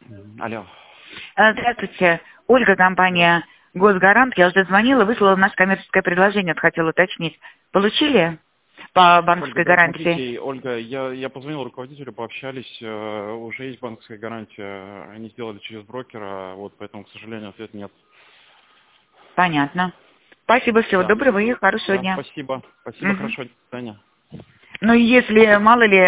Алло. Здравствуйте. Ольга, компания «Госгарант». Я уже звонила, выслала наше коммерческое предложение, вот хотела уточнить. Получили по банковской Ольга, да, гарантии? смотрите, Ольга, я позвонил руководителю, пообщались, уже есть банковская гарантия, они сделали через брокера, вот поэтому, к сожалению, ответа нет. Понятно. Спасибо, всего Да, доброго и хорошего да, дня. спасибо, Мгм. хорошо, до свидания. Ну и если, мало ли,